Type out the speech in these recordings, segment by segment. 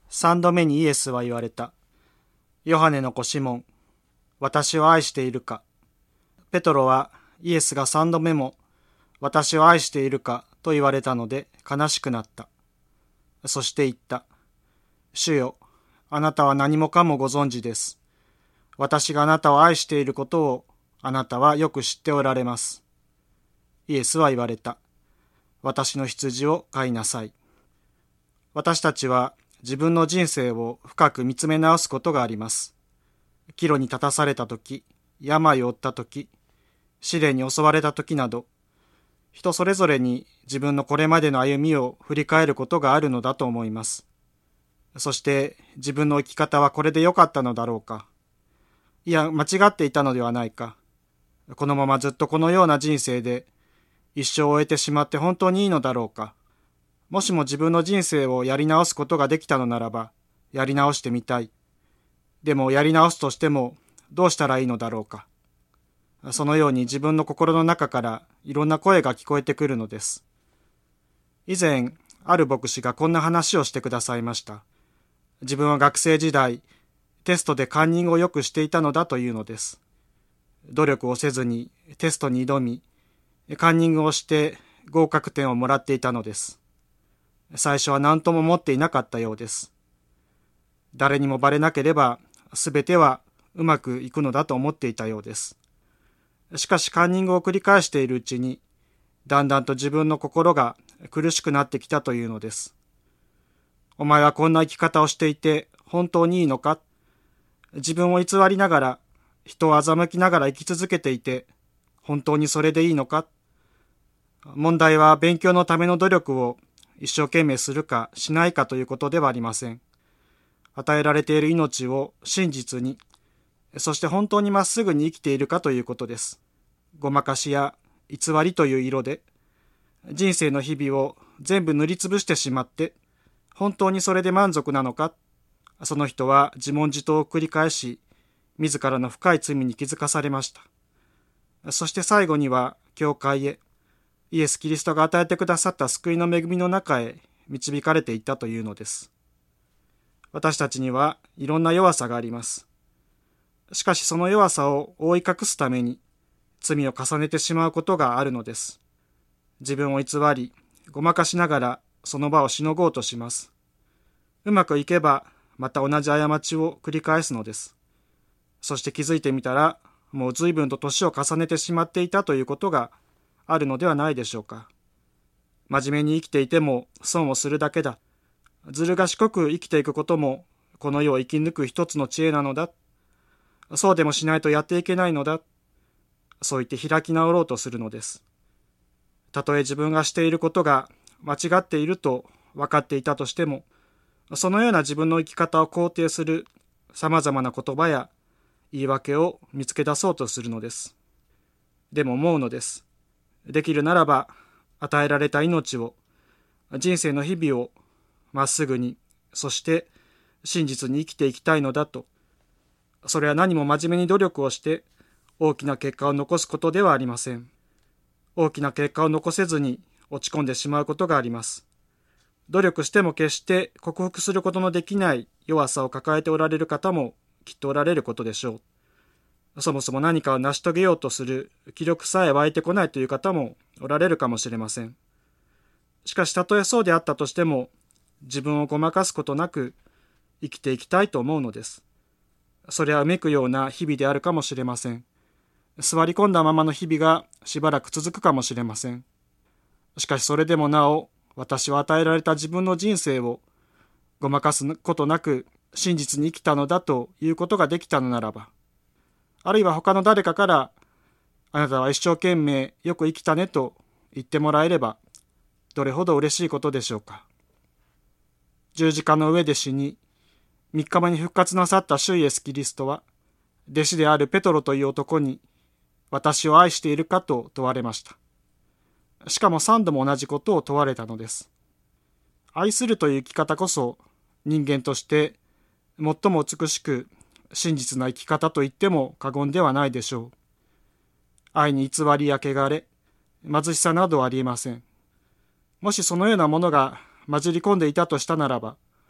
三度目にイエスは言われた。ヨハネの子シモン、私を愛しているか。ペトロはイエスが三度目も私を愛しているかと言われたので悲しくなった。そして言った。主よ、あなたは何もかもご存知です。私があなたを愛していることをあなたはよく知っておられます。イエスは言われた。私の羊を飼いなさい。私たちは自分の人生を深く見つめ直すことがあります。岐路に立たされたとき、病を負ったとき、試練に襲われたときなど、人それぞれに自分のこれまでの歩みを振り返ることがあるのだと思います。そして自分の生き方はこれで良かったのだろうか。いや、間違っていたのではないか。このままずっとこのような人生で一生を終えてしまって本当にいいのだろうか。もしも自分の人生をやり直すことができたのならば、やり直してみたい。でもやり直すとしてもどうしたらいいのだろうか。そのように自分の心の中からいろんな声が聞こえてくるのです。以前、ある牧師がこんな話をしてくださいました。自分は学生時代、テストでカンニングをよくしていたのだというのです。努力をせずにテストに挑み、カンニングをして合格点をもらっていたのです。最初は何とも思っていなかったようです。誰にもバレなければ全てはうまくいくのだと思っていたようです。しかしカンニングを繰り返しているうちに、だんだんと自分の心が苦しくなってきたというのです。お前はこんな生き方をしていて本当にいいのか？自分を偽りながら、人を欺きながら生き続けていて、本当にそれでいいのか？問題は勉強のための努力を一生懸命するかしないかということではありません。与えられている命を真実に、そして本当にまっすぐに生きているかということです。ごまかしや偽りという色で、人生の日々を全部塗りつぶしてしまって、本当にそれで満足なのか？その人は自問自答を繰り返し、自らの深い罪に気づかされました。そして最後には教会へ、イエス・キリストが与えてくださった救いの恵みの中へ導かれていったというのです。私たちにはいろんな弱さがあります。しかしその弱さを覆い隠すために罪を重ねてしまうことがあるのです。自分を偽り、ごまかしながらその場をしのごうとします。うまくいけばまた同じ過ちを繰り返すのです。そして気づいてみたら、もう随分と年を重ねてしまっていたということがあるのではないでしょうか。真面目に生きていても損をするだけだ。ずる賢く生きていくこともこの世を生き抜く一つの知恵なのだ。そうでもしないとやっていけないのだ。そう言って開き直ろうとするのです。たとえ自分がしていることが間違っていると分かっていたとしても、そのような自分の生き方を肯定する様々な言葉や言い訳を見つけ出そうとするのです。でも思うのです。できるならば与えられた命を、人生の日々をまっすぐに、そして真実に生きていきたいのだと。それは何も真面目に努力をして大きな結果を残すことではありません。大きな結果を残せずに落ち込んでしまうことがあります。努力しても決して克服することのできない弱さを抱えておられる方もきっとおられることでしょう。そもそも何かを成し遂げようとする気力さえ湧いてこないという方もおられるかもしれません。しかしたとえそうであったとしても、自分をごまかすことなく生きていきたいと思うのです。それはうめくような日々であるかもしれません。座り込んだままの日々がしばらく続くかもしれません。しかしそれでもなお、私は与えられた自分の人生をごまかすことなく真実に生きたのだということができたのならば、あるいは他の誰かからあなたは一生懸命よく生きたねと言ってもらえれば、どれほど嬉しいことでしょうか。十字架の上で死に、3日目に復活なさった主イエスキリストは、弟子であるペトロという男に、私を愛しているかと問われました。しかも3度も同じことを問われたのです。愛するという生き方こそ、人間として最も美しく真実な生き方と言っても過言ではないでしょう。愛に偽りや汚れ、貧しさなどはありえません。もしそのようなものが混じり込んでいたとしたならば、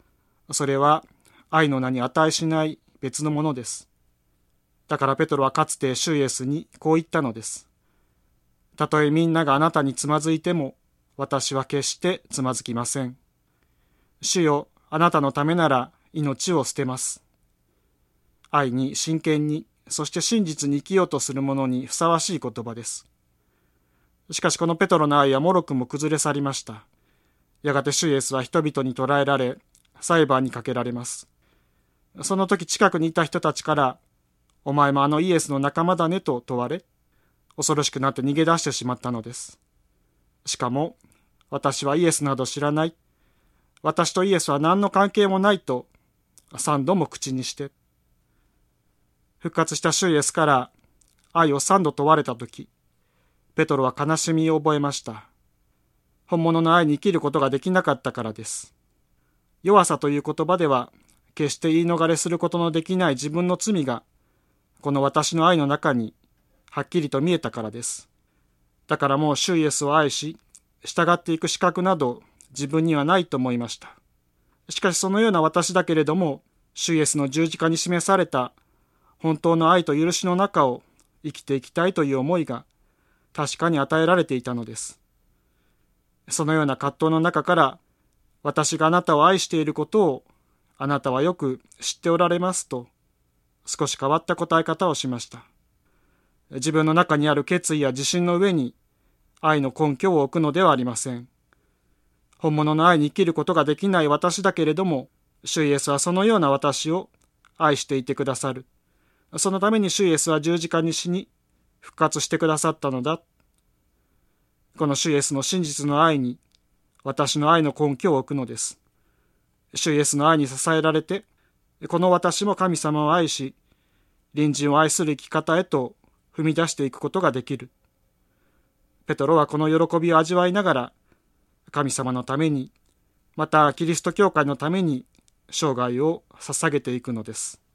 それは愛の名に値しない別のものです。だからペトロはかつて主イエスにこう言ったのです。たとえみんながあなたにつまずいても、私は決してつまずきません。主よ、あなたのためなら命を捨てます。愛に真剣に、そして真実に生きようとする者にふさわしい言葉です。しかしこのペトロの愛はもろくも崩れ去りました。やがて主イエスは人々に捕らえられ、裁判にかけられます。その時近くにいた人たちから、お前もあのイエスの仲間だねと問われ、恐ろしくなって逃げ出してしまったのです。しかも、私はイエスなど知らない。私とイエスは何の関係もないと、3度も口にして。復活した主イエスから愛を3度問われたとき、ペトロは悲しみを覚えました。本物の愛に生きることができなかったからです。弱さという言葉では、決して言い逃れすることのできない自分の罪が、この私の愛の中にはっきりと見えたからです。だからもう主イエスを愛し、従っていく資格など自分にはないと思いました。しかしそのような私だけれども、主イエスの十字架に示された本当の愛と許しの中を生きていきたいという思いが確かに与えられていたのです。そのような葛藤の中から、私があなたを愛していることをあなたはよく知っておられますと、少し変わった答え方をしました。自分の中にある決意や自信の上に愛の根拠を置くのではありません。本物の愛に生きることができない私だけれども、主イエスはそのような私を愛していてくださる。そのために主イエスは十字架に死に復活してくださったのだ。この主イエスの真実の愛に私の愛の根拠を置くのです。主イエスの愛に支えられて、この私も神様を愛し、隣人を愛する生き方へと踏み出していくことができる。ペトロはこの喜びを味わいながら、神様のために、またキリスト教会のために生涯を捧げていくのです。